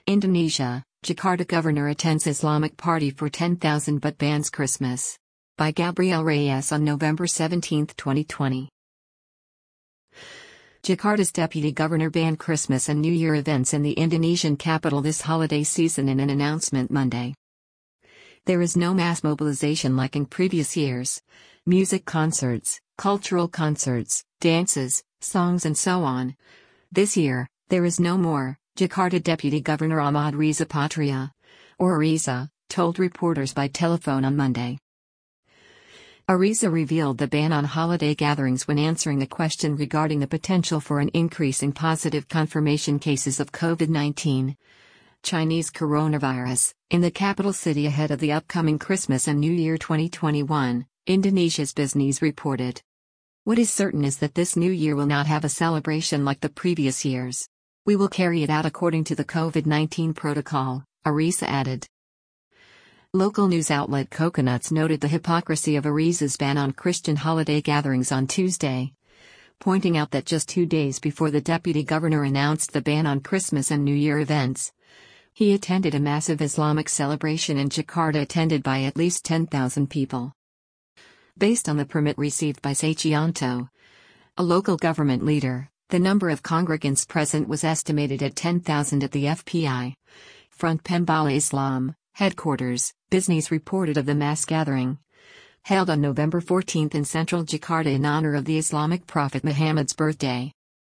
Indonesia, Jakarta governor attends Islamic party for 10,000 but bans Christmas. By Gabriel Reyes on November 17, 2020. Jakarta's deputy governor banned Christmas and New Year events in the Indonesian capital this holiday season in an announcement Monday. There is no mass mobilization like in previous years. Music concerts, cultural concerts, dances, songs and so on. This year, there is no more, Jakarta Deputy Governor Ahmad Riza Patria, or Riza, told reporters by telephone on Monday. Ariza revealed the ban on holiday gatherings when answering a question regarding the potential for an increase in positive confirmation cases of COVID-19, Chinese coronavirus, in the capital city ahead of the upcoming Christmas and New Year 2021, Indonesia's BizNews reported. What is certain is that this new year will not have a celebration like the previous years. We will carry it out according to the COVID-19 protocol, Ariza added. Local news outlet Coconuts noted the hypocrisy of Ariza's ban on Christian holiday gatherings on Tuesday, pointing out that just 2 days before the deputy governor announced the ban on Christmas and New Year events, he attended a massive Islamic celebration in Jakarta attended by at least 10,000 people. Based on the permit received by Sucianto, a local government leader, the number of congregants present was estimated at 10,000 at the FPI, Front Pembela Islam, headquarters. BizNews reported of the mass gathering, held on November 14 in central Jakarta in honor of the Islamic prophet Muhammad's birthday.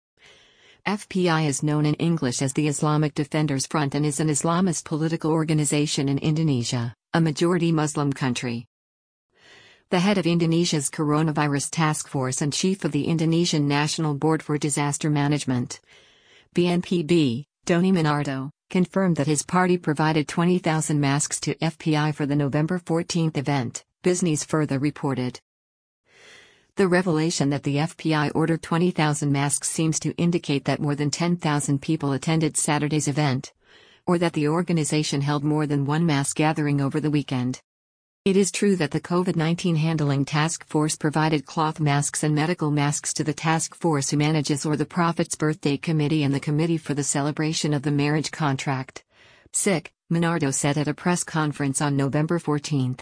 FPI is known in English as the Islamic Defenders Front and is an Islamist political organization in Indonesia, a majority Muslim country. The head of Indonesia's Coronavirus Task Force and chief of the Indonesian National Board for Disaster Management, BNPB, Doni Monardo, confirmed that his party provided 20,000 masks to FPI for the November 14 event, BizNews further reported. The revelation that the FPI ordered 20,000 masks seems to indicate that more than 10,000 people attended Saturday's event, or that the organization held more than one mass gathering over the weekend. It is true that the COVID-19 Handling Task Force provided cloth masks and medical masks to the task force who manages or the Prophet's Birthday Committee and the Committee for the Celebration of the Marriage Contract. SIC, Monardo said at a press conference on November 14.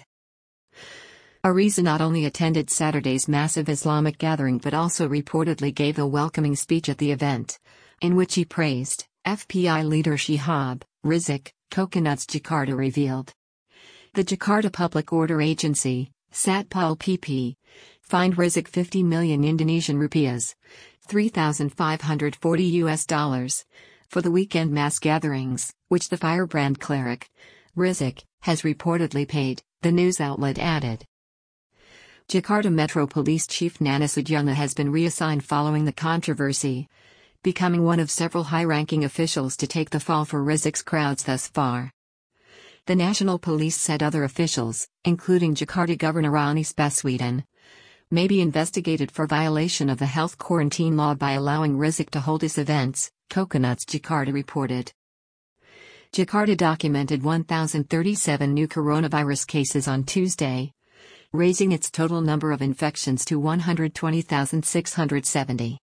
Ariza not only attended Saturday's massive Islamic gathering but also reportedly gave a welcoming speech at the event, in which he praised FPI leader Shihab Rizik, Coconuts Jakarta revealed. The Jakarta Public Order Agency, Satpol PP, fined Rizik 50 million Indonesian rupiahs, $3,540 for the weekend mass gatherings, which the firebrand cleric, Rizik, has reportedly paid, the news outlet added. Jakarta Metro Police Chief Nana Sujana has been reassigned following the controversy, becoming one of several high-ranking officials to take the fall for Rizik's crowds thus far. The National Police said other officials, including Jakarta Governor Anies Baswedan, may be investigated for violation of the health quarantine law by allowing Rizik to hold his events, Coconuts Jakarta reported. Jakarta documented 1,037 new coronavirus cases on Tuesday, raising its total number of infections to 120,670.